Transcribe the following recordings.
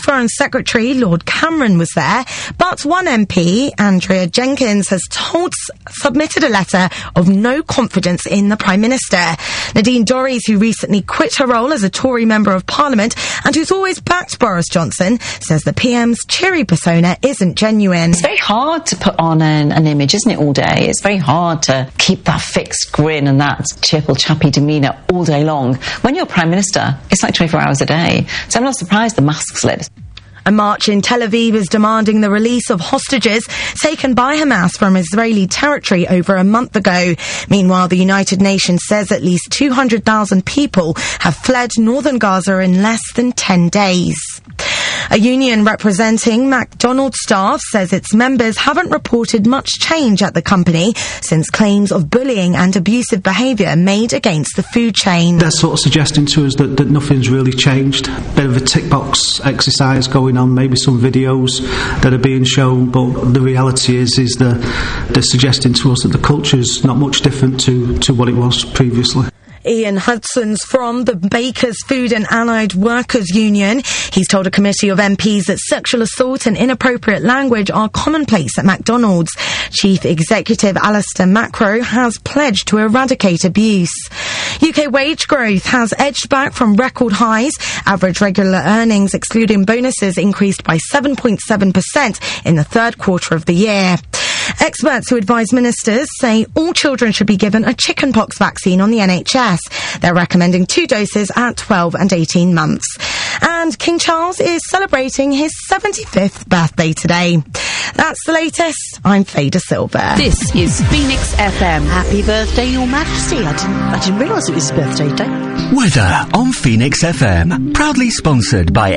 Foreign Secretary Lord Cameron was there, but one MP, Andrea Jenkins, has submitted a letter of no confidence in the Prime Minister. Nadine Dorries, who recently quit her role as a Tory Member of Parliament and who's always backed Boris Johnson, says the PM's cheery persona isn't genuine. It's very hard to put on an image, isn't it, all day? It's very hard to keep that fixed grin and that cheerful, chappy demeanour all day long. When you're Prime Minister, it's like 24 hours a day. So I'm not surprised the mask slipped. A march in Tel Aviv is demanding the release of hostages taken by Hamas from Israeli territory over a month ago. Meanwhile, the United Nations says at least 200,000 people have fled northern Gaza in less than 10 days. A union representing McDonald's staff says its members haven't reported much change at the company since claims of bullying and abusive behaviour made against the food chain. They're sort of suggesting to us that nothing's really changed. Bit of a tick box exercise going on, maybe some videos that are being shown, but the reality is they're suggesting to us that the culture's not much different to what it was previously. Ian Hudson's from the Bakers Food and Allied Workers Union. He's told a committee of MPs that sexual assault and inappropriate language are commonplace at McDonald's. Chief Executive Alistair Macro has pledged to eradicate abuse. UK wage growth has edged back from record highs. Average regular earnings, excluding bonuses, increased by 7.7% in the third quarter of the year. Experts who advise ministers say all children should be given a chickenpox vaccine on the NHS. They're recommending 2 doses at 12 and 18 months. And King Charles is celebrating his 75th birthday today. That's the latest. I'm Fader Silver. This is Phoenix FM. Happy birthday, Your Majesty. I didn't realise it was his birthday day. Weather on Phoenix FM. Proudly sponsored by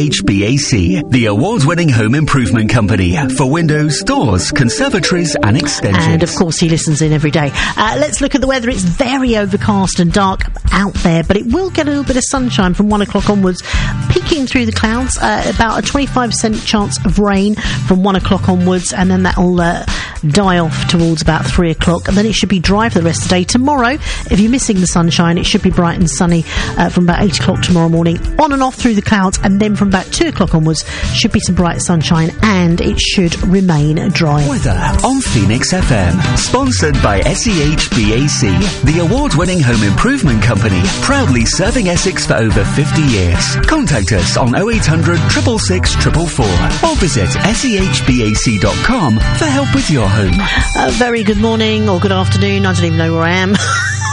SEHBAC, the award-winning home improvement company for windows, doors, conservatories and extensions. And of course he listens in every day. Let's look at the weather. It's very overcast and dark out there, but it will get a little bit of sunshine from 1 o'clock onwards, peeking through the clouds. About a 25% chance of rain from 1 o'clock onwards, and then that'll die off towards about 3 o'clock, and then it should be dry for the rest of the day. Tomorrow, if you're missing the sunshine, it should be bright and sunny from about 8 o'clock tomorrow morning, on and off through the clouds, and then from about 2 o'clock onwards should be some bright sunshine, and it should remain dry. Weather on Phoenix FM, sponsored by SEHBAC, the award-winning home improvement company, proudly serving Essex for over 50 years. Contact us on 0800 666 444 or visit SEHBAC.com for help with your home. Very good morning or good afternoon. I don't even know where I am.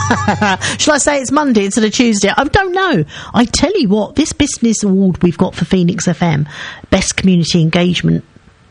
Shall I say it's Monday instead of Tuesday? I don't know. I tell you what, this business award we've got for Phoenix FM, Best Community Engagement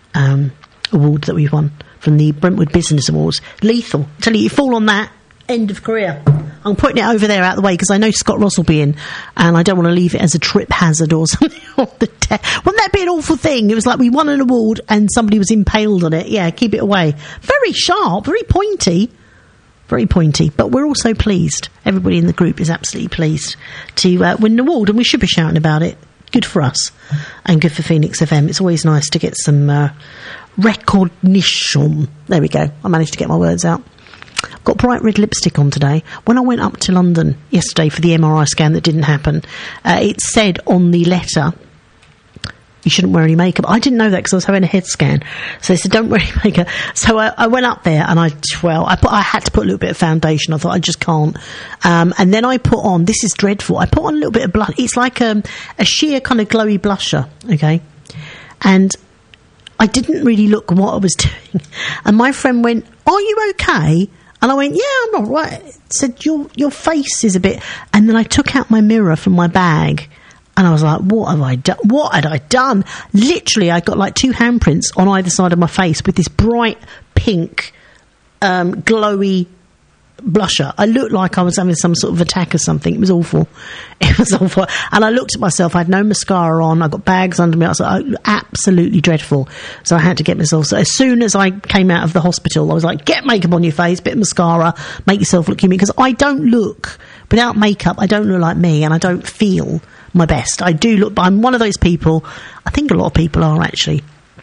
award that we've won from the Brentwood Business Awards, lethal. I tell you fall on that, end of career. I'm putting it over there out of the way because I know Scott Ross will be in, and I don't want to leave it as a trip hazard or something. Wouldn't that be an awful thing? It was like we won an award and somebody was impaled on it. Yeah, keep it away. Very sharp, very pointy. Very pointy, but we're also pleased. Everybody in the group is absolutely pleased to win an award, and we should be shouting about it. Good for us and good for Phoenix FM. It's always nice to get some recognition. There we go. I managed to get my words out. I've got bright red lipstick on today. When I went up to London yesterday for the MRI scan that didn't happen, it said on the letter, you shouldn't wear any makeup. I didn't know that because I was having a head scan. So they said, don't wear any makeup. So I went up there and I had to put a little bit of foundation. I thought, I just can't. And then I put on, this is dreadful, I put on a little bit of blush. It's like a sheer kind of glowy blusher, okay? And I didn't really look what I was doing. And my friend went, are you okay? And I went, yeah, I'm all right. Said, your face is a bit... And then I took out my mirror from my bag. And I was like, what have I done? What had I done? Literally, I got like 2 handprints on either side of my face with this bright pink, glowy blusher. I looked like I was having some sort of attack or something. It was awful. It was awful. And I looked at myself. I had no mascara on. I got bags under me. I was like, absolutely dreadful. So I had to get myself... So as soon as I came out of the hospital, I was like, get makeup on your face, bit of mascara, make yourself look human. Because I don't look... Without makeup, I don't look like me, and I don't feel my best. I do look... I'm one of those people... I think a lot of people are, actually...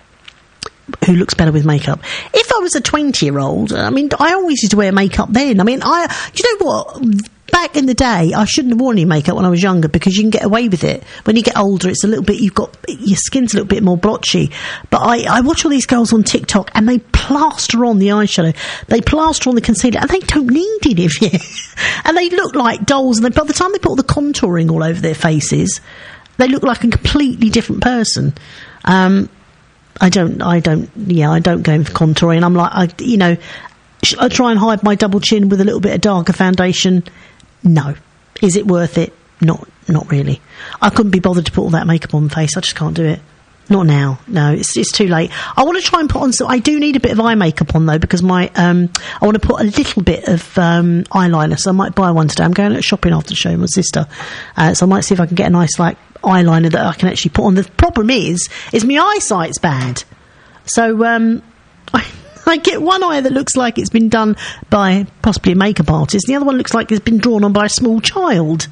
who looks better with makeup. If I was a 20-year-old, I mean, I always used to wear makeup then. I mean, you know what? back in the day, I shouldn't have worn any makeup when I was younger because you can get away with it. When you get older, it's a little bit, your skin's a little bit more blotchy. But I watch all these girls on TikTok and they plaster on the eyeshadow, they plaster on the concealer, and they don't need any of it. And they look like dolls, and by the time they put all the contouring all over their faces, they look like a completely different person. I don't go in for contouring. I'm like, should I try and hide my double chin with a little bit of darker foundation? No. Is it worth it? Not really. I couldn't be bothered to put all that makeup on my face. I just can't do it. Not now. No, it's too late. I want to try and put on some. I do need a bit of eye makeup on though, because I want to put a little bit of eyeliner. So I might buy one today. I'm going out shopping after the show with my sister, so I might see if I can get a nice eyeliner that I can actually put on. The problem is my eyesight's bad. So I get one eye that looks like it's been done by possibly a makeup artist, and the other one looks like it's been drawn on by a small child.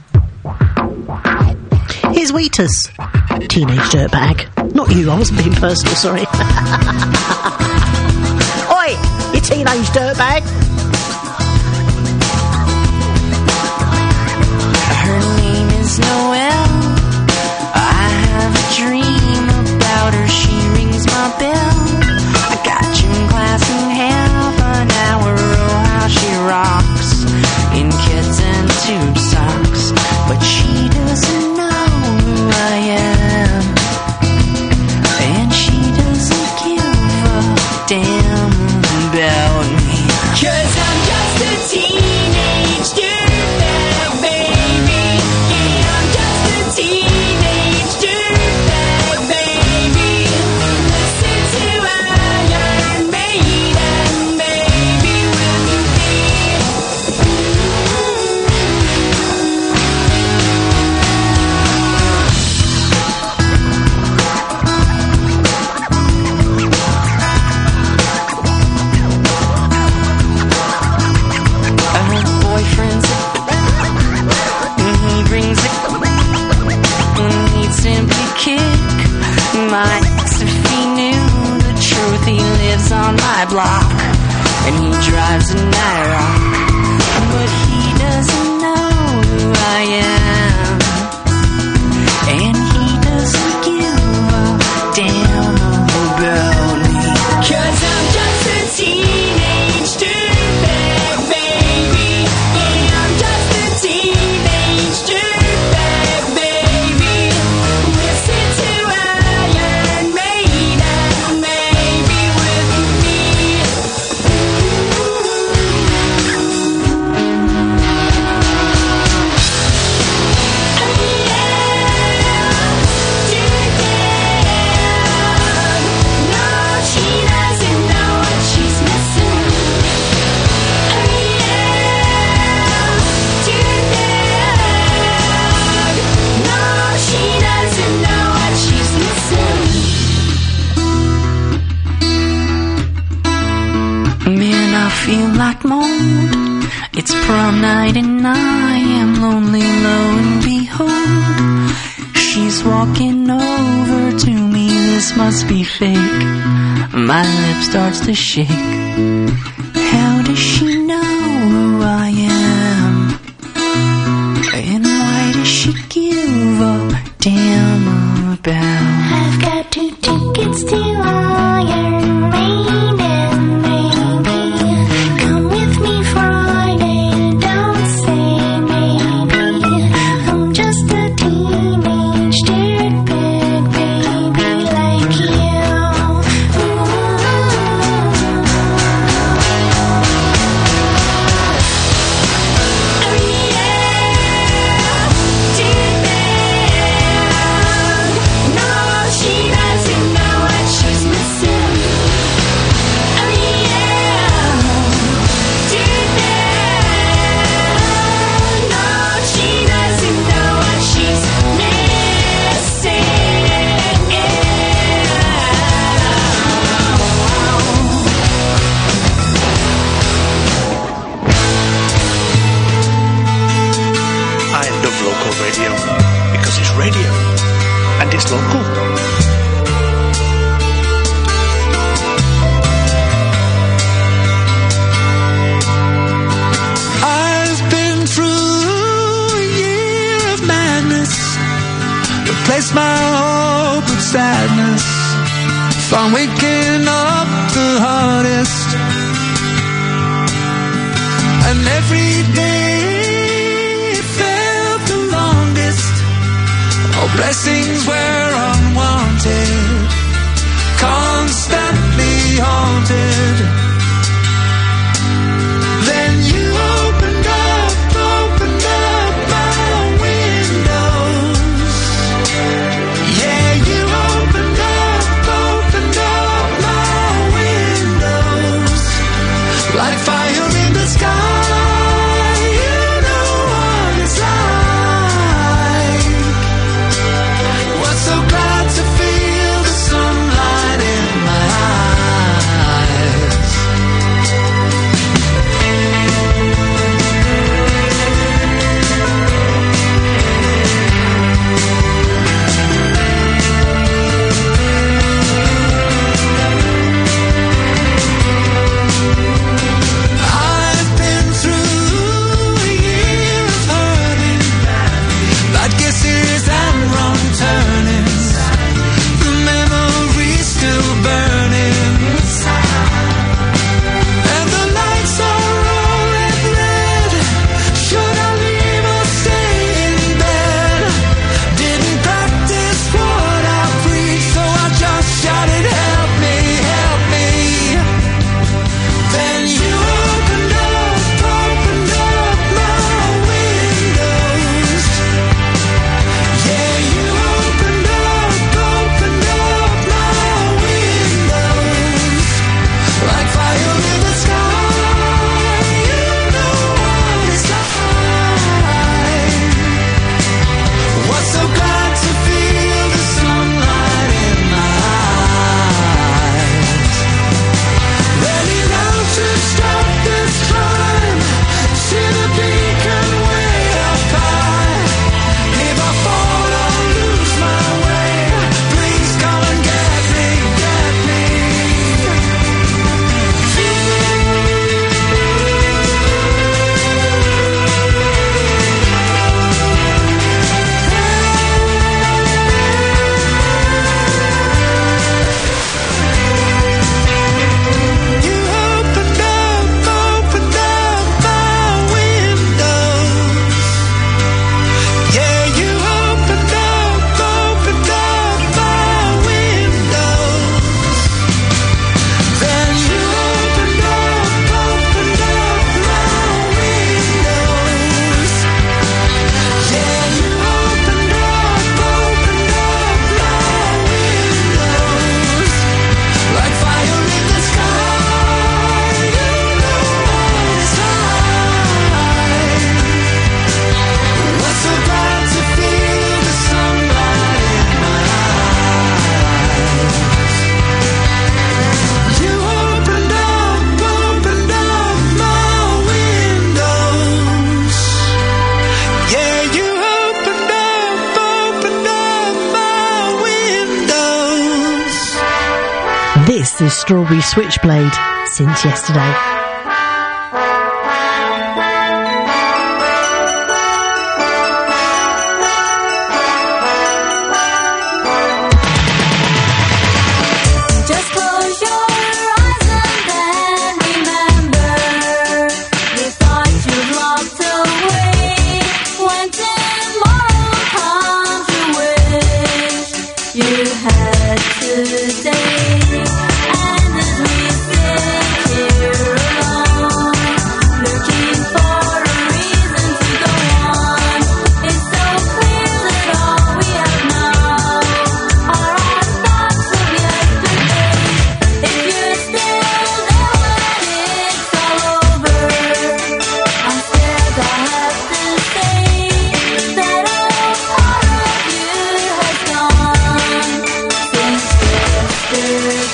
Here's Wheatus, Teenage Dirtbag. Not you, I wasn't being personal, sorry. Oi, you teenage dirtbag. Her name is Noelle. I have a dream about her. She rings my bell. I got gym class in half an hour. Oh, how she rocks in kids and tube socks. But she doesn't know who I am, and she doesn't give a damn about me. 'Cause I'm just a teenage dirtbag, baby. Yeah, I'm just a teenage dirtbag, baby. Listen to Iron Maiden, baby, with my ex, if he knew the truth, he lives on my block, and he drives an IROC, but he doesn't know who I am, and he doesn't give a damn about me. 'Cause I'm just a teenage dirtbag, baby. Yeah, I'm just a teenage dirtbag, baby. Listen to Iron Maiden, maybe with me. No, she doesn't know what she's missing. No, she doesn't know what she's missing. Man, I feel like mold. It's prom night and I am lonely, lo and behold. She's walking over to me, this must be fake. My lip starts to shake. How does she know who I am? And why does she give a damn about? I've got 2 tickets to Iron Maiden, baby. Come with me Friday, don't say maybe. I'm just a teenage dirtbag, baby, like you. No, she doesn't know what she's missing. No, she doesn't know what she's missing. I love local radio because it's radio and it's local. I've been through replace my hope with sadness. If I'm waking up the hardest, and every day felt the longest. All blessings were unwanted, constantly haunted. Then you opened up my windows. Yeah, you opened up my windows. Like fire in the sky, you know what it's like. Was so glad to feel the sunlight in my eyes. I've been through a year of hurting, bad kisses and wrong turnings. The memories still burning, and the lights are rolling red. Should I leave or stay in bed? Didn't practice what I preach, so I just shouted, help me, help me. Then you opened up my windows. Yeah, you opened up my windows. Like fire in the sky, you know what it's like. Was so glad to feel the sunlight in my eyes. Ready now to stop this climb. See the beacon way up high. If I fall or lose my way, please come and get me, get me. You opened up my windows. Yeah, you opened up my windows. Then you opened up my windows. Yeah, you opened up my windows. Like fire in the sky, you know what it's like. Was so glad to feel the sunlight in my eyes. You opened up my windows. Yeah, you opened up my windows. This is Strawberry Switchblade since yesterday. Just close your eyes and then remember, you thought you'd locked away. When tomorrow comes, you wish you had today. And as we sit here alone, looking for a reason to go on, it's so clear that all we have now are our thoughts of yesterday. If you're still there when it's all over, I'm scared I'll have to say that a part of you has gone since yesterday.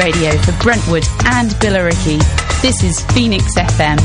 radio for Brentwood and Billericay. This is Phoenix FM.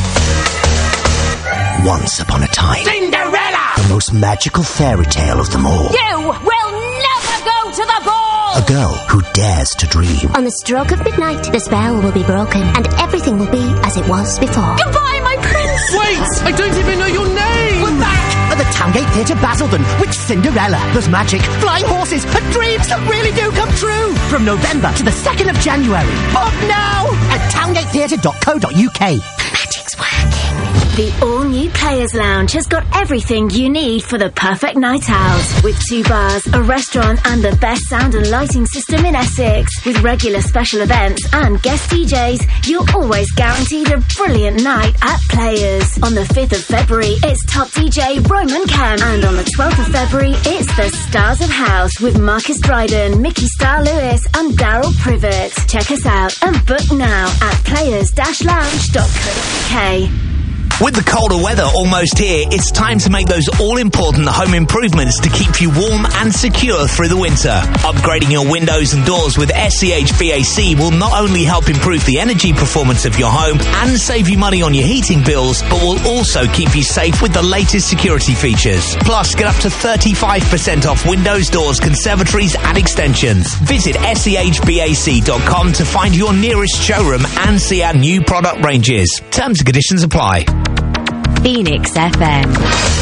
Once upon a time, Cinderella! the most magical fairy tale of them all. You will never go to the ball! A girl who dares to dream. On the stroke of midnight, the spell will be broken and everything will be as it was before. Goodbye, my prince! Wait! I don't even know your name! We're back at the Towngate Theatre, Basildon, with Cinderella. There's magic, flying horses, and dreams that really do come true. From November to the 2nd of January. Book now at towngatetheatre.co.uk. Magic's working. The all-new Players Lounge has got everything you need for the perfect night out. With 2 bars, a restaurant and the best sound and lighting system in Essex. With regular special events and guest DJs, you're always guaranteed a brilliant night at Players. On the 5th of February, it's top DJ Roman Kemp. And on the 12th of February, it's the Stars of House with Marcus Dryden, Mickey Star-Lewis and Daryl Privet. Check us out and book now at players-lounge.co.uk. With the colder weather almost here, it's time to make those all-important home improvements to keep you warm and secure through the winter. Upgrading your windows and doors with SCHBAC will not only help improve the energy performance of your home and save you money on your heating bills, but will also keep you safe with the latest security features. Plus, get up to 35% off windows, doors, conservatories and extensions. Visit schbac.com to find your nearest showroom and see our new product ranges. Terms and conditions apply. Phoenix FM.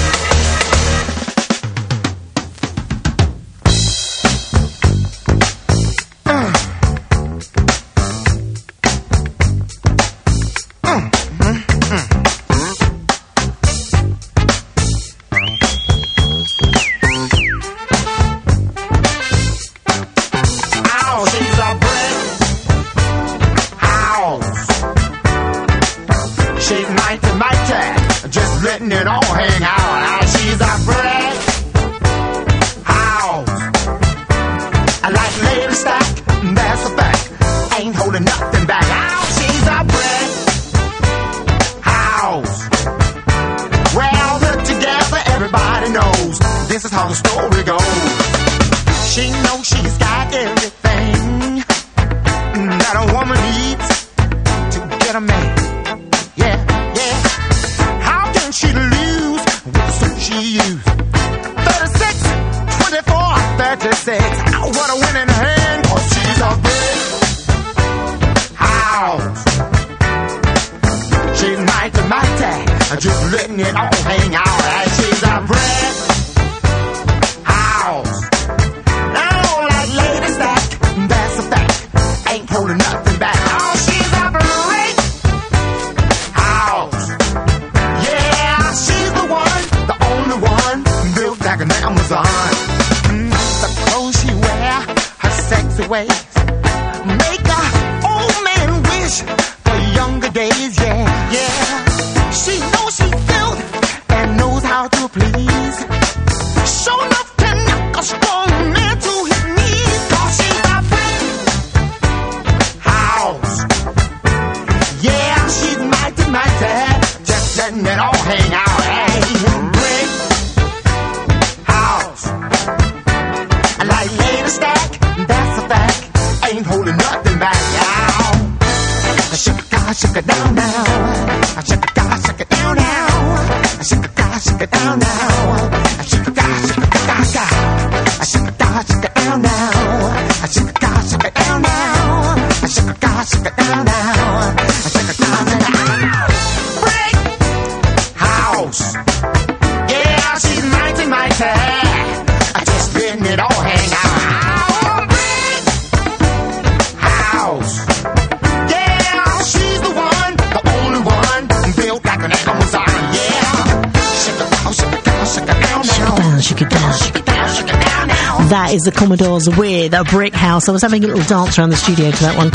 That is the Commodores with a Brick House. I was having a little dance around the studio to that one,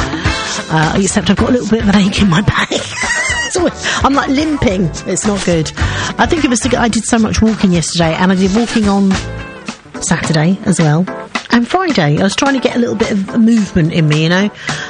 except I've got a little bit of an ache in my back. So I'm like limping. It's not good. I think it was I did so much walking yesterday, and I did walking on Saturday as well, and Friday. I was trying to get a little bit of movement in me, you know.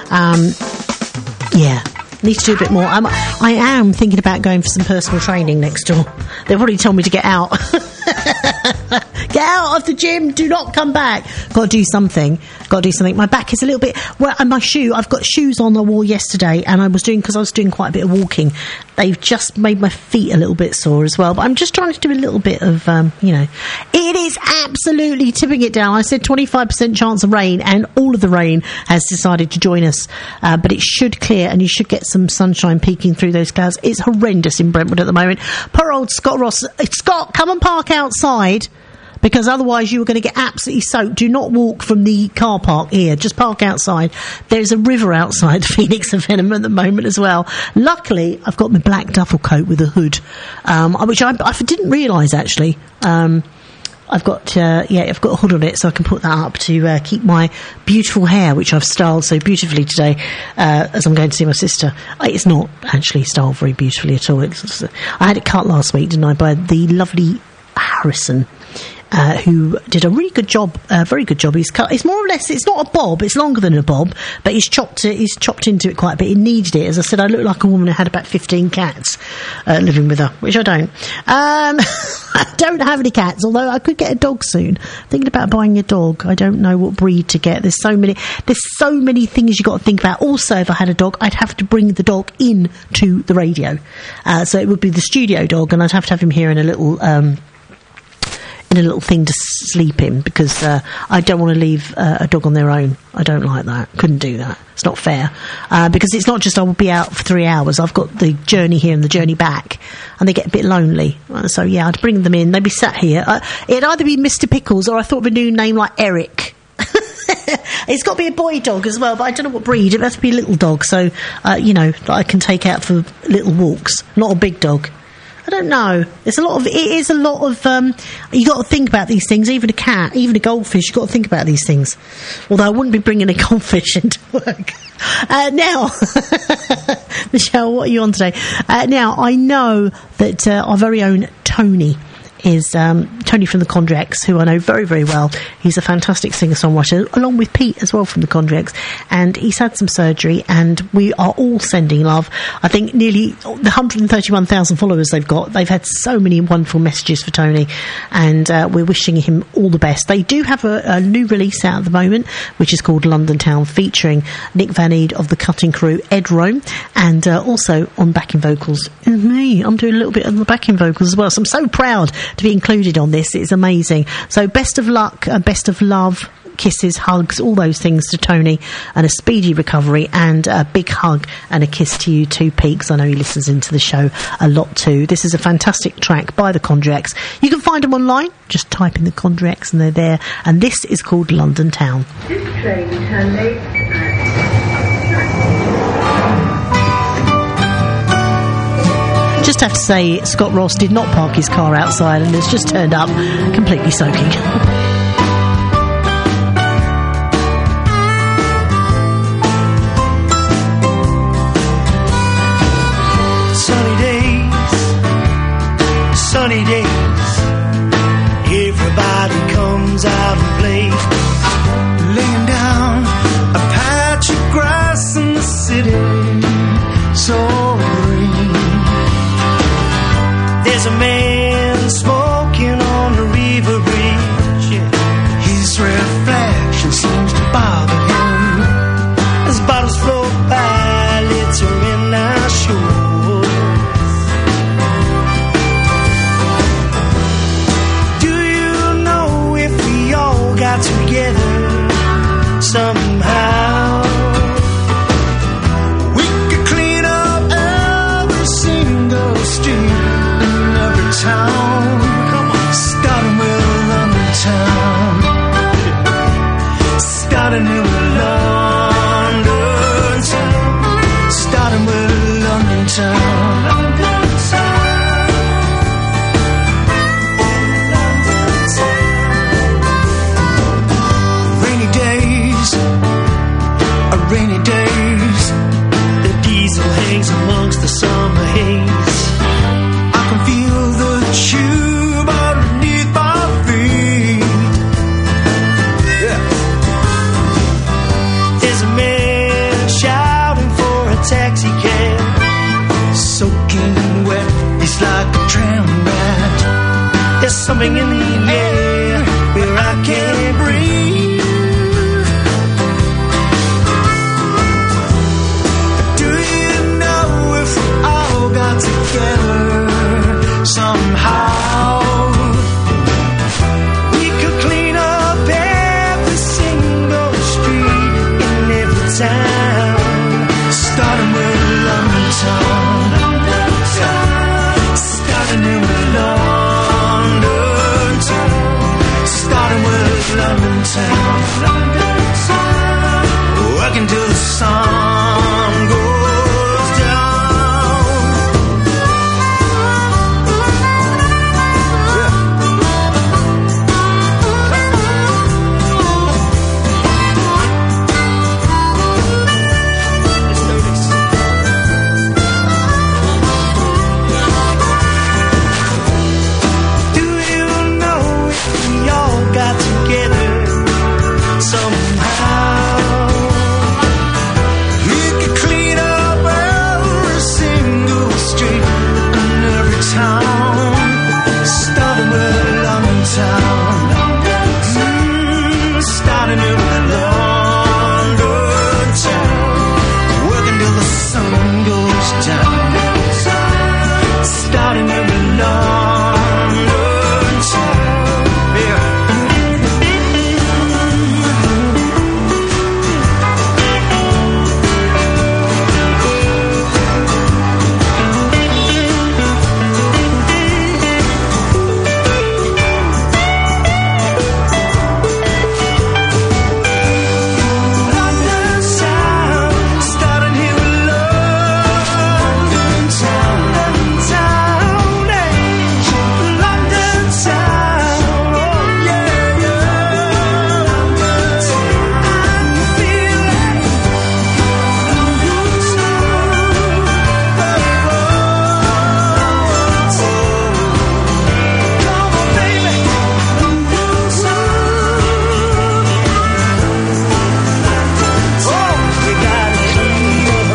Yeah, need to do a bit more. I am thinking about going for some personal training next door. They've already told me to get out. Get out of the gym. Do not come back. Got to do something. My back is a little bit... Well, and I've got shoes on I wore yesterday, and because I was doing quite a bit of walking. They've just made my feet a little bit sore as well. But I'm just trying to do a little bit of, It is absolutely tipping it down. I said 25% chance of rain, and all of the rain has decided to join us. But it should clear, and you should get some sunshine peeking through those clouds. It's horrendous in Brentwood at the moment. Poor old Scott Ross. Scott, come and park outside, because otherwise you are going to get absolutely soaked. Do not walk from the car park here. Just park outside. There's a river outside Phoenix FM at the moment as well. Luckily, I've got my black duffel coat with a hood, which I didn't realise, actually. I've got a hood on it, so I can put that up to keep my beautiful hair, which I've styled so beautifully today, as I'm going to see my sister. It's not actually styled very beautifully at all. I had it cut last week, didn't I, by the lovely Harrison, who did a really good job, very good job. It's more or less, it's not a bob, it's longer than a bob, but he's chopped into it quite a bit. He needed it. As I said, I look like a woman who had about 15 cats living with her, which I don't. I don't have any cats, although I could get a dog soon. Thinking about buying a dog. I don't know what breed to get. There's so many things you've got to think about. Also, if I had a dog, I'd have to bring the dog in to the radio. So it would be the studio dog, and I'd have to have him here in a little thing to sleep in, because I don't want to leave a dog on their own. I don't like that. Couldn't do that. It's not fair. Because it's not just I will be out for 3 hours. I've got the journey here and the journey back, and they get a bit lonely. So yeah, I'd bring them in. They'd be sat here. It'd either be Mr. Pickles, or I thought of a new name like Eric. It's got to be a boy dog as well, but I don't know what breed. It has to be a little dog, so that I can take out for little walks. Not a big dog. I don't know. It is a lot of, you got to think about these things. Even a cat, even a goldfish, you've got to think about these things. Although I wouldn't be bringing a goldfish into work. Now, Michelle, what are you on today? Now, I know that our very own Tony is Tony from the Condrex, who I know very, very well. He's a fantastic singer-songwriter, along with Pete as well from the Condrex, and he's had some surgery, and we are all sending love. I think nearly the 131,000 followers they've got, they've had so many wonderful messages for Tony, and we're wishing him all the best. They do have a new release out at the moment, which is called London Town, featuring Nick Van Eed of The Cutting Crew, Ed Rome, and also on backing vocals, me. I'm doing a little bit on the backing vocals as well, so I'm so proud to be included on this. It's amazing. So best of luck, best of love, kisses, hugs, all those things to Tony, and a speedy recovery, and a big hug and a kiss to you too, Pete, because I know he listens into the show a lot too. This is a fantastic track by the Condrex. You can find them online. Just type in the Condrex and they're there. And this is called London Town. This train terminates Just have to say, Scott Ross did not park his car outside and has just turned up completely soaking. Sunny days, everybody comes out and plays, laying down a patch of grass in the city, so green. There's a man smoking on the river bridge, yeah. His reflection seems to bother him as bottles float by, littering our shore. Got together somehow, we could clean up every single street in every town. Come on, starting with London Town, starting with London Town, starting with London Town. Rainy days, the diesel hangs amongst the summer haze. I can feel the tube underneath my feet. Yeah. There's a man shouting for a taxi cab, soaking wet, he's like a drowned rat. There's something in the air town, working till the sun goes down. Do you know we all got together somehow? We could clean up every single street and every town, starting with London town. Starting with London town, working till the sun goes down. Starting with London town, yeah. London town, starting here with London town, eh. London town, oh yeah, yeah. London town, I can feel it. London town, come on, baby. London town, oh, we gotta clean up.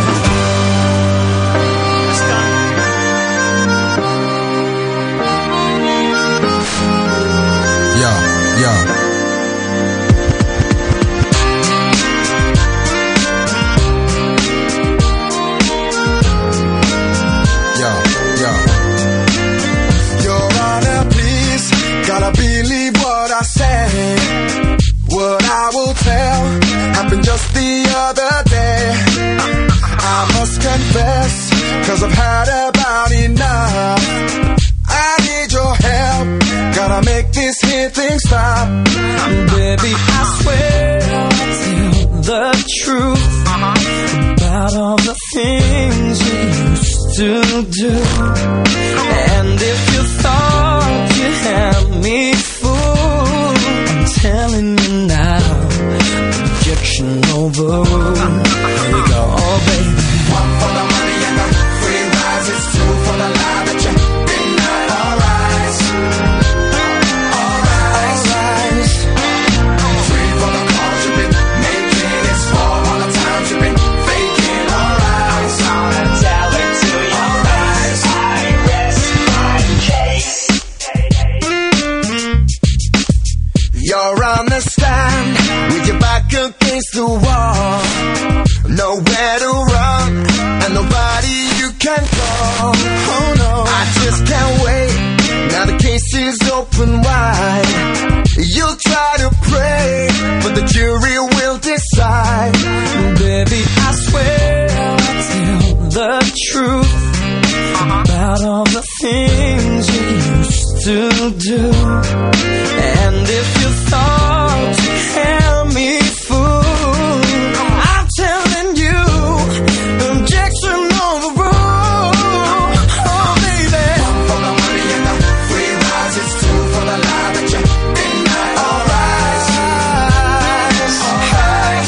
Yeah, yeah. Yeah, yeah. Your Honor, please, gotta believe what I say. What I will tell happened just the other day. I must confess, 'cause I've had about enough. I need your help, gotta make this here thing stop. Baby, I swear I'll tell the truth about all the things you used to do. And if you thought you had me fooled, I'm telling you now, objection overruled. Here we go, oh baby. One for the money and the free rise, it's two for the lie that you denied. All rise, all rise, three for the calls you've been making, it's four all the times you've been faking. All rise, I'm gonna tell it to you. All rise, I rest my case. You're on the stand with your back against the wall, nowhere to run and nobody you can call. Oh no, I just can't wait. Now the case is open wide. You'll try to pray, but the jury will decide. Baby, I swear I'll tell the truth about all the things you used to do. And if you thought you had me fooled, I'm telling you, objection overruled. Oh baby, one for the money and the free rise, it's two for the lie that you denied. All rise, all rise,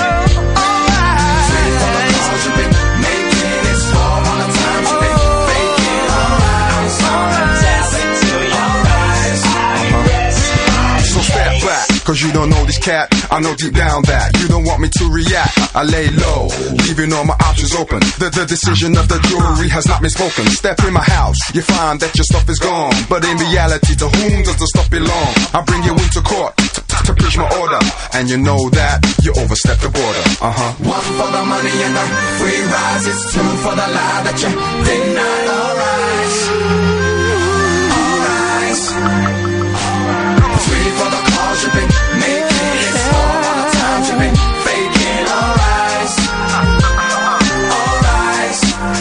three for the calls you've been making, it's four all the times you've been faking. All rise, all rise, all rise, so step back, 'cause you don't know this cat. I know deep down that you don't want me to react. I lay low, leaving all my options open. The decision of the jury has not been spoken. Step in my house, you find that your stuff is gone. But in reality, to whom does the stuff belong? I bring you into court to preach my order, and you know that you overstepped the border. One for the money and the free rise, it's two for the lie that you denied. All rise, all rise, three for the calls you've been making, it's four all the times you've been faking. All rise, all rise,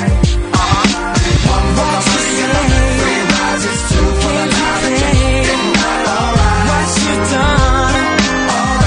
one for the money and the free rise, it's two for the lie that you denied. All rise, what you done? All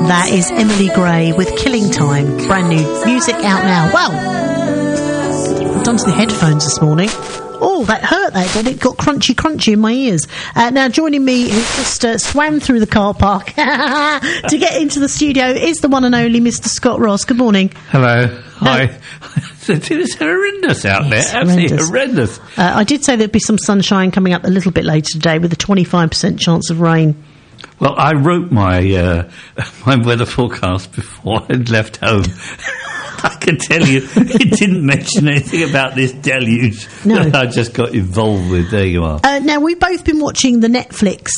That is Emily Gray with Killing Time. Brand new music out now. Well, I've done to the headphones this morning. Oh, that hurt, that did. It got crunchy in my ears. Now, joining me, who just swam through the car park to get into the studio, is the one and only Mr. Scott Ross. Good morning. Hello. Hi. It's horrendous out there. Absolutely horrendous. I did say there'd be some sunshine coming up a little bit later today with a 25% chance of rain. Well, I wrote my my weather forecast before I'd left home. I can tell you, it didn't mention anything about this deluge that I just got involved with. There you are. Now, we've both been watching the Netflix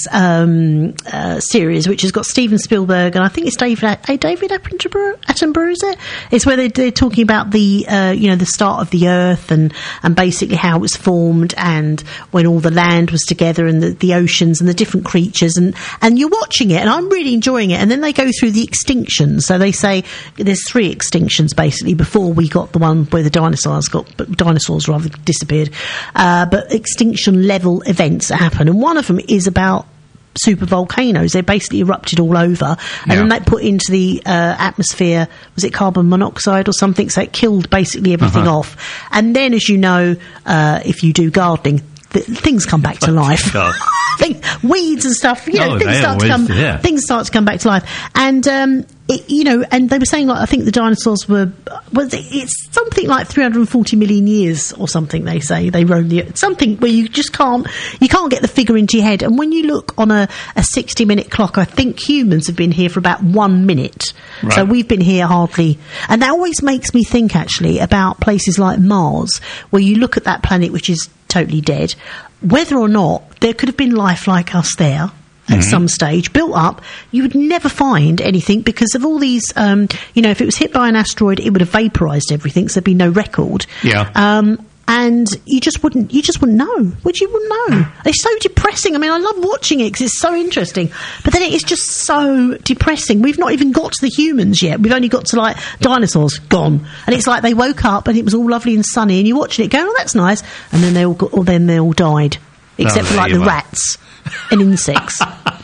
series, which has got Steven Spielberg, and I think it's David Attenborough, is it? It's where they're talking about the the start of the Earth and basically how it was formed and when all the land was together and the oceans and the different creatures, and you're watching it, and I'm really enjoying it. And then they go through the extinctions. So they say there's 3 extinctions, basically, before we got the one where the dinosaurs disappeared. But extinction level events that happen, and one of them is about super volcanoes. They basically erupted all over, and then they put into the atmosphere, was it carbon monoxide or something? So it killed basically everything off. And then, as you know, if you do gardening, things come back to life. Weeds and stuff, things start to come back to life. And and they were saying, like, I think the dinosaurs it's something like 340 million years or something. They say they roamed the something where you just can't get the figure into your head. And when you look on a 60-minute clock, I think humans have been here for about 1 minute. Right. So we've been here hardly. And that always makes me think, actually, about places like Mars, where you look at that planet which is totally dead, whether or not there could have been life like us there at some stage, built up, you would never find anything because of all these, if it was hit by an asteroid, it would have vaporised everything, so there'd be no record. Yeah. And you just wouldn't know. You wouldn't know. It's so depressing. I mean, I love watching it because it's so interesting, but then it is just so depressing. We've not even got to the humans yet. We've only got to, like, dinosaurs gone, and it's like they woke up and it was all lovely and sunny, and you're watching it going, oh, that's nice, and then they all died, except for like the rats and insects.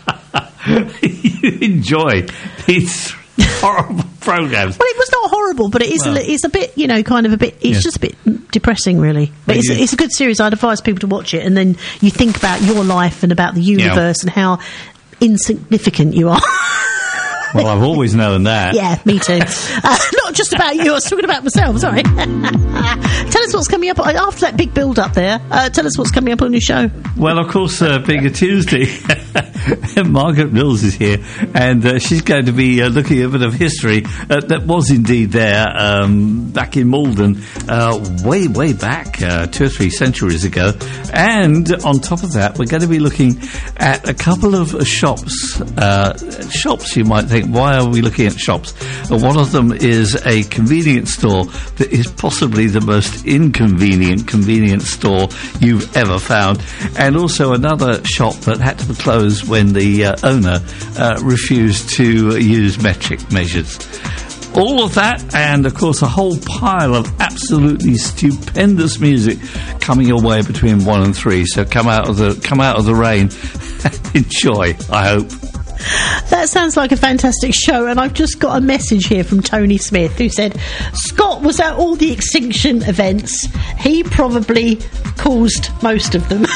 You enjoy these horrible programs. Well, it was not horrible, but it is. It's a bit, It's just a bit depressing, really. But it's a good series. I'd advise people to watch it, and then you think about your life and about the universe and how insignificant you are. Well, I've always known that. Yeah, me too. Not just about you. I was talking about myself. Sorry. Tell us what's coming up after that big build-up there. Tell us what's coming up on your show. Well, of course, being a Tuesday, Margaret Mills is here, and she's going to be looking at a bit of history that was indeed there back in Malden, way back, 2 or 3 centuries ago. And on top of that, we're going to be looking at a couple of shops. Shops, you might think, why are we looking at shops? One of them is a convenience store that is possibly the most inconvenient convenience store you've ever found, and also another shop that had to close when the owner refused to use metric measures. All of that, and of course a whole pile of absolutely stupendous music coming your way between 1 and 3. So come out of the rain and enjoy, I hope. That sounds like a fantastic show, and I've just got a message here from Tony Smith, who said Scott was at all the extinction events. He probably caused most of them.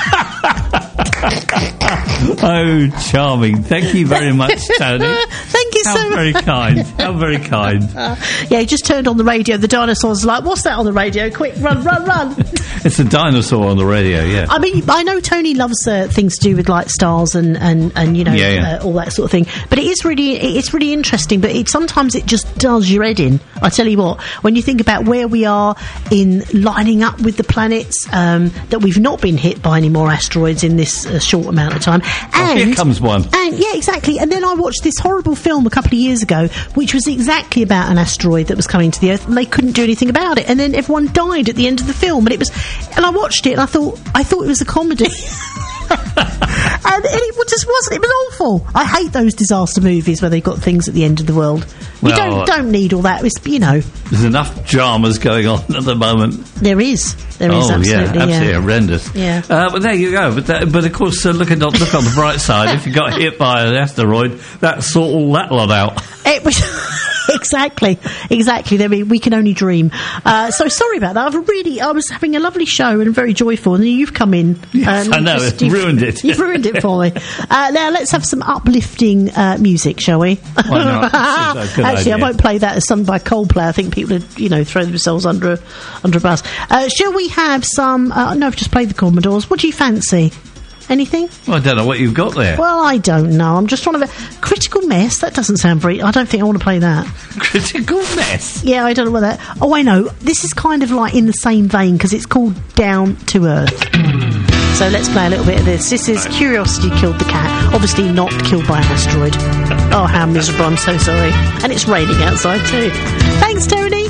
Oh, charming. Thank you very much, Tony. Thank you so much. How very kind. How very kind. Yeah, he just turned on the radio. The dinosaurs are like, what's that on the radio? Quick, run. It's a dinosaur on the radio, yeah. I mean, I know Tony loves things to do with, like, stars and all that sort of thing. But it's really interesting, but sometimes it just does your head in. I tell you what, when you think about where we are in lining up with the planets, that we've not been hit by any more asteroids in this short amount of time. And here comes one. And yeah, exactly. And then I watched this horrible film a couple of years ago, which was exactly about an asteroid that was coming to the Earth, and they couldn't do anything about it. And then everyone died at the end of the film, and I watched it, and I thought it was a comedy. And it wasn't. It was awful. I hate those disaster movies where they've got things at the end of the world. You Well, don't need all that. It's, you know. There's enough dramas going on at the moment. There is. Absolutely Absolutely horrendous. Yeah. But there you go. But of course, look on the bright side. If you got hit by an asteroid, that sort all that lot out. It was exactly. We can only dream. So sorry about that. I was having a lovely show and very joyful, and then you've come in. Yes, I know. You've ruined it. You've ruined it for me. Now let's have some uplifting music, shall we? Why not? That's a good Actually, idea. I won't play that as sung by Coldplay. I think people would, throw themselves under a bus. Shall we have some? No, I've just played the Commodores. What do you fancy? Anything? Well, I don't know what you've got there. Well, I don't know. I'm just trying to... Critical Mess? That doesn't sound very... I don't think I want to play that. Critical Mess? Yeah, I don't know what that... Oh, I know. This is kind of like in the same vein because it's called Down to Earth. So let's play a little bit of this. This is Curiosity Killed the Cat. Obviously not killed by an asteroid. Oh, how miserable. I'm so sorry. And it's raining outside too. Thanks, Tony.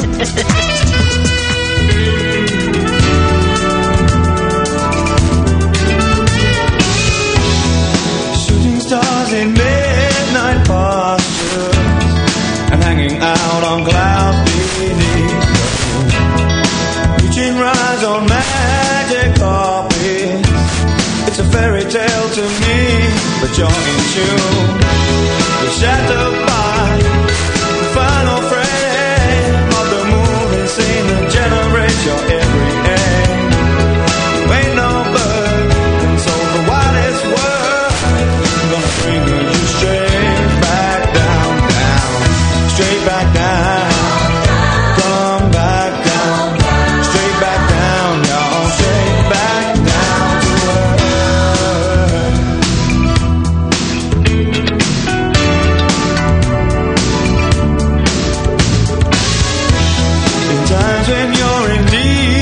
Stars in midnight postures and hanging out on clouds beneath the moon. Reaching rise on magic copies. It's a fairy tale to me, but you're in tune. You're shattered by the final frame of the moving scene that generates your every aim. You ain't no bird, and so the wildest word bring you straight back down, straight back down, come back down, straight back down, y'all, straight back down to earth. In times when you're in need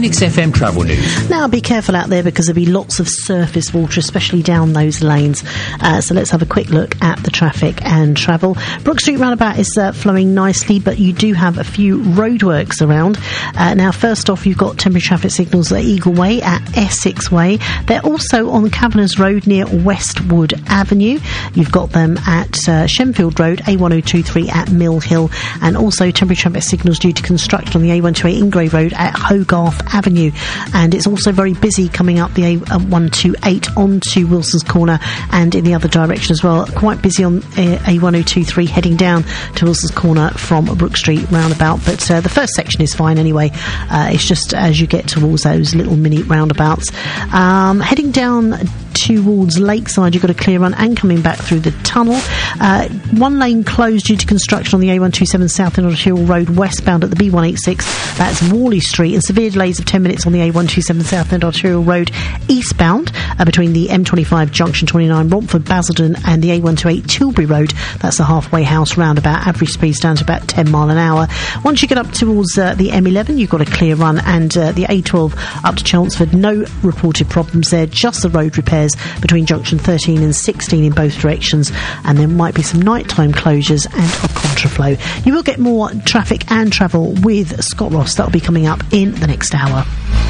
Phoenix FM travel news. Now be careful out there because there'll be lots of surface water, especially down those lanes. So let's have a quick look at the traffic and travel. Brook Street roundabout is flowing nicely, but you do have a few roadworks around. Now, first off, you've got temporary traffic signals at Eagle Way, at Essex Way. They're also on Cavernous Road near Westwood Avenue. You've got them at Shenfield Road, A1023 at Mill Hill, and also temporary traffic signals due to construction on the A128 Ingrave Road at Hogarth Avenue. And it's also very busy coming up the A128 onto Wilson's Corner and in the other direction as well. Quite busy on A1023 heading down to Wilson's Corner from Brook Street roundabout, but the first section is fine anyway. It's just as you get towards those little mini roundabouts. Heading down towards Lakeside, you've got a clear run, and coming back through the tunnel. One lane closed due to construction on the A127 South End Arterial Road westbound at the B186. That's Worley Street, and severe delays of 10 minutes on the A127 South End Arterial Road eastbound between the M25 Junction 29 Romford Basildon and the A128 Tilbury Road. That's the halfway house roundabout. Average speeds down to about 10 mile an hour. Once you get up towards the M11, you've got a clear run, and the A12 up to Chelmsford, no reported problems there, just the road repairs between junction 13 and 16 in both directions, and there might be some nighttime closures and a contraflow. You will get more traffic and travel with Scott Ross. That will be coming up in the next hour.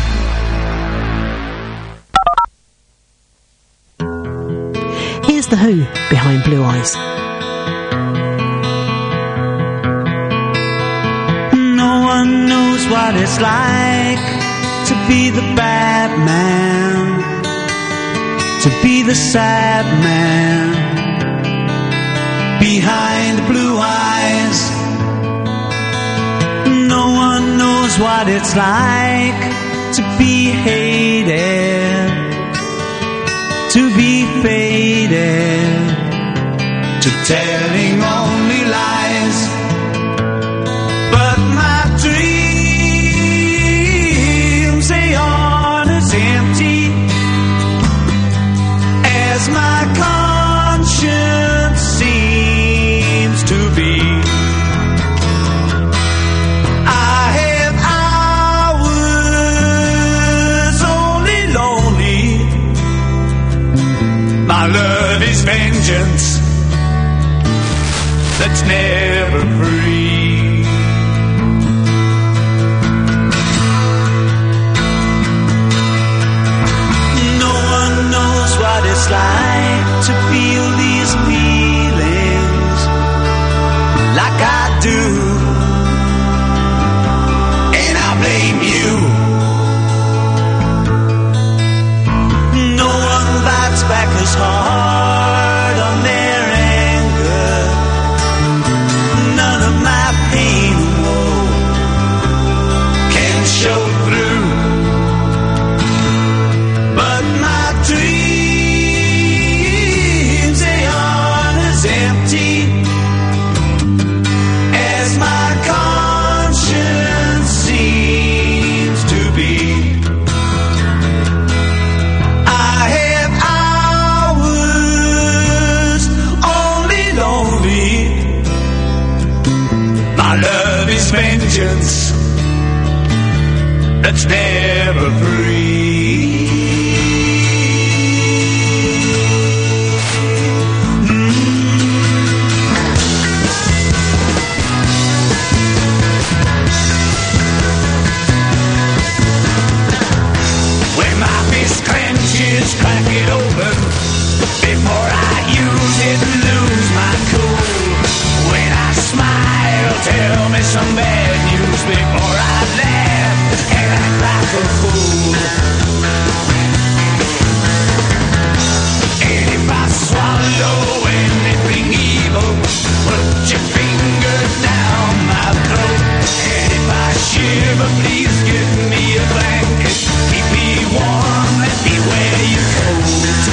Here's The Who behind Blue Eyes. No one knows what it's like to be the bad man, to be the sad man behind the blue eyes. No one knows what it's like to be hated, to be faded, to telling only lies. But my dreams, they aren't as empty as my conscience seems to be. I have hours only lonely. My love is vengeance that's never free. No one knows what it's like to feel these feelings like I do, and I blame you. No one bites back as hard on their anger. None of my pain and woe can show through. But my dreams, they aren't as empty as my conscience seems to be. I have hours only lonely. My love is vengeance that's never free. When my fist clenches, crack it open before I use it and lose my cool. When I smile, tell me some bad news before I laugh and act like a fool. And if I swallow anything evil, put your finger down my throat. And if I shiver, please give me a blanket. Keep me warm, let me wear your coat.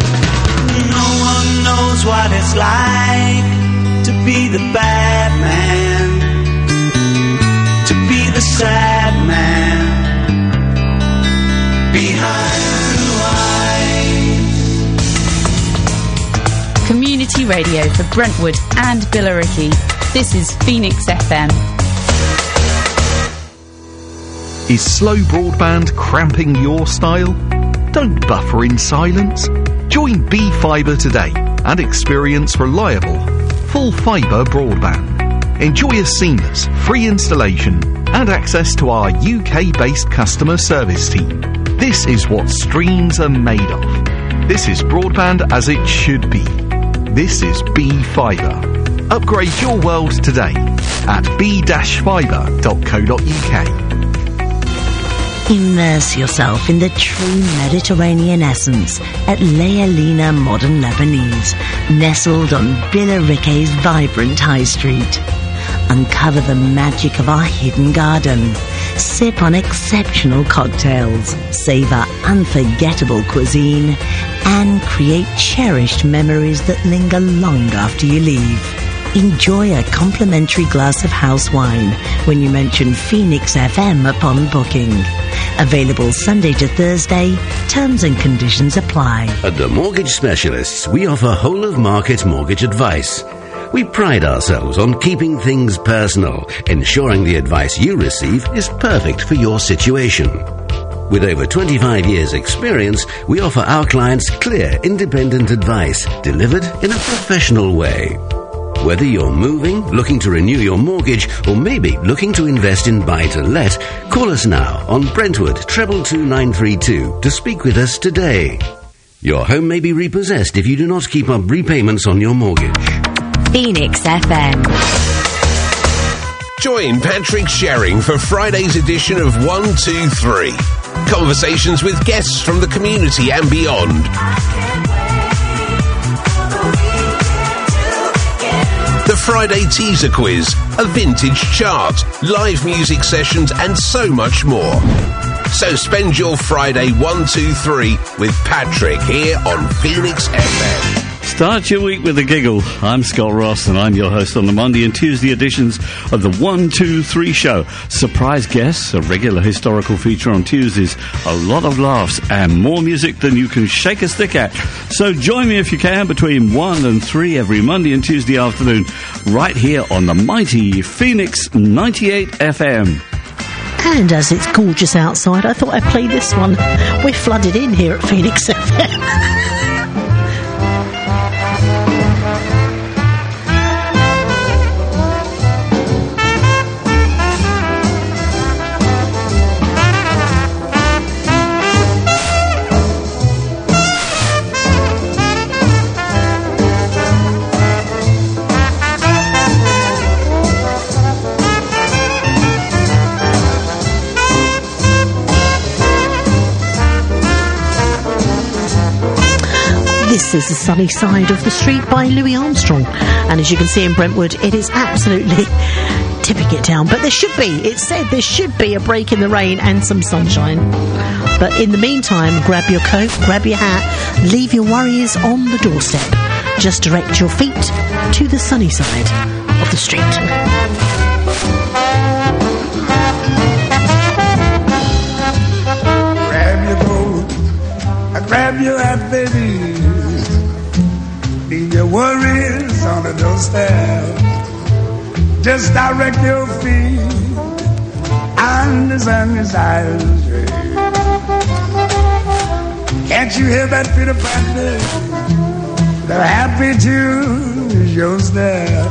No one knows what it's like to be the bad man, sad man behind blue eyes. Community radio for Brentwood and Billericay. This is Phoenix FM. Is slow broadband cramping your style? Don't buffer in silence. Join B-Fibre today and experience reliable, full fibre broadband. Enjoy a seamless, free installation and access to our UK-based customer service team. This is what streams are made of. This is broadband as it should be. This is B-Fibre. Upgrade your world today at b-fibre.co.uk. Immerse yourself in the true Mediterranean essence at Lealina Modern Lebanese, nestled on Billericay's vibrant high street. Uncover the magic of our hidden garden. Sip on exceptional cocktails, savour unforgettable cuisine, and create cherished memories that linger long after you leave. Enjoy a complimentary glass of house wine when you mention Phoenix FM upon booking. Available Sunday to Thursday. Terms and conditions apply. At the Mortgage Specialists, we offer whole-of-market mortgage advice. We pride ourselves on keeping things personal, ensuring the advice you receive is perfect for your situation. With over 25 years' experience, we offer our clients clear, independent advice delivered in a professional way. Whether you're moving, looking to renew your mortgage, or maybe looking to invest in buy-to-let, call us now on Brentwood 222-932 to speak with us today. Your home may be repossessed if you do not keep up repayments on your mortgage. Phoenix FM. Join Patrick Shering for Friday's edition of 123. Conversations with guests from the community and beyond. The Friday teaser quiz, a vintage chart, live music sessions and so much more. So spend your Friday 123 with Patrick here on Phoenix FM. Start your week with a giggle. I'm Scott Ross and I'm your host on the Monday and Tuesday editions of the 123 show. Surprise guests, a regular historical feature on Tuesdays, a lot of laughs and more music than you can shake a stick at. So join me if you can between 1 and 3 every Monday and Tuesday afternoon right here on the mighty Phoenix 98 FM. And as it's gorgeous outside, I thought I'd play this one. We're flooded in here at Phoenix FM. This is The Sunny Side of the Street by Louis Armstrong. And as you can see in Brentwood, it is absolutely tipping it down. But there should be, it said there should be a break in the rain and some sunshine. But in the meantime, grab your coat, grab your hat, leave your worries on the doorstep. Just direct your feet to the sunny side of the street. Grab your coat, grab your hat, baby. Leave your worries on the doorstep. Just direct your feet on the sunny side of the street. Can't you hear that pitter patter? The happy tune is your step.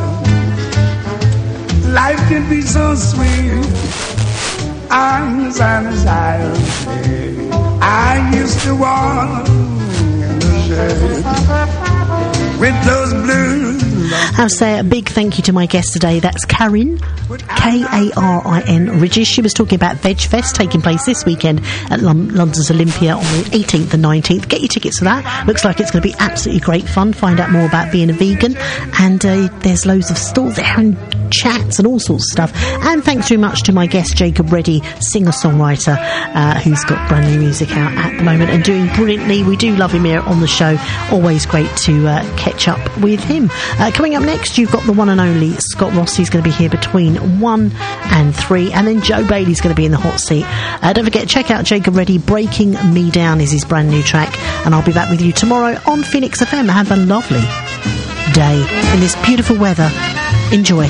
Life can be so sweet on the sunny side of the street. I used to walk in the shade with those blues. I'll say a big thank you to my guest today. That's Karin, Karin Ridges. She was talking about Veg Fest taking place this weekend at London's Olympia on the 18th and 19th. Get your tickets for that. Looks like it's going to be absolutely great fun. Find out more about being a vegan. And there's loads of stalls there. And chats and all sorts of stuff. And thanks very much to my guest, Jacob Reddy, singer-songwriter, who's got brand new music out at the moment and doing brilliantly. We do love him here on the show. Always great to catch up with him. Coming up next, you've got the one and only Scott Ross. He's going to be here between 1 and 3, and then Joe Bailey's going to be in the hot seat. Don't forget, check out Jacob Reddy. Breaking Me Down is his brand new track, and I'll be back with you tomorrow on Phoenix FM. Have a lovely day in this beautiful weather. Enjoy.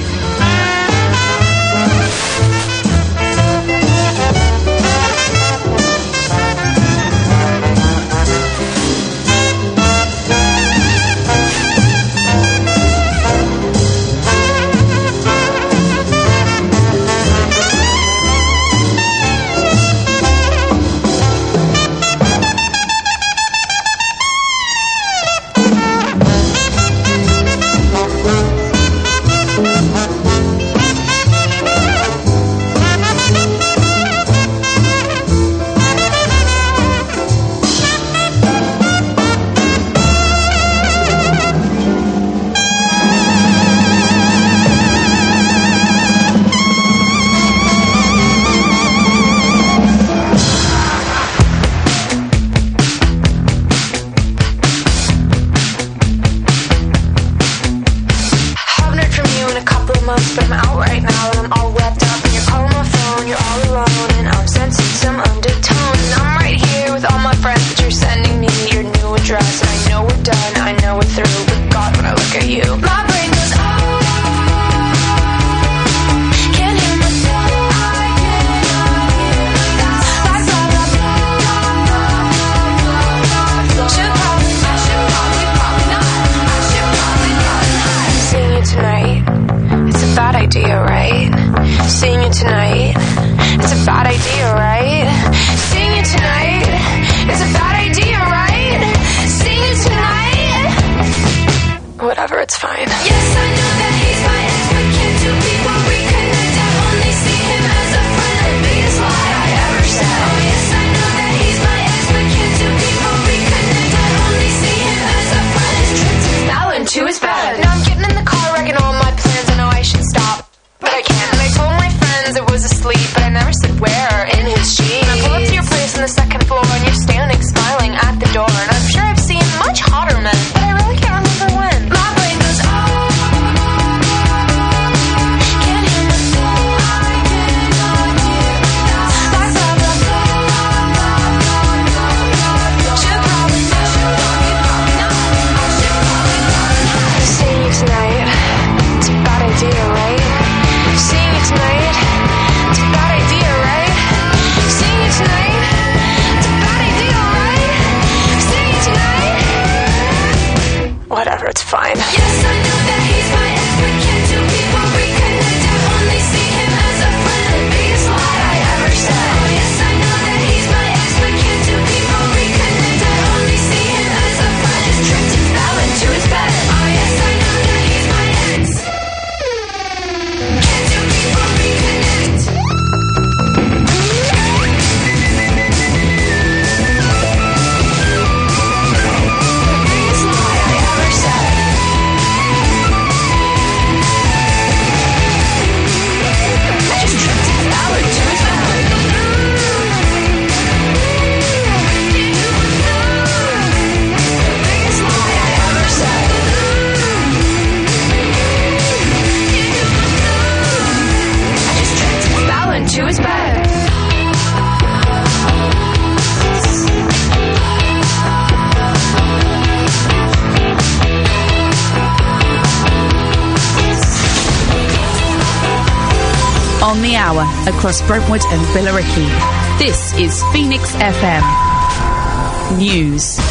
On the hour across Brentwood and Billericay. This is Phoenix FM News.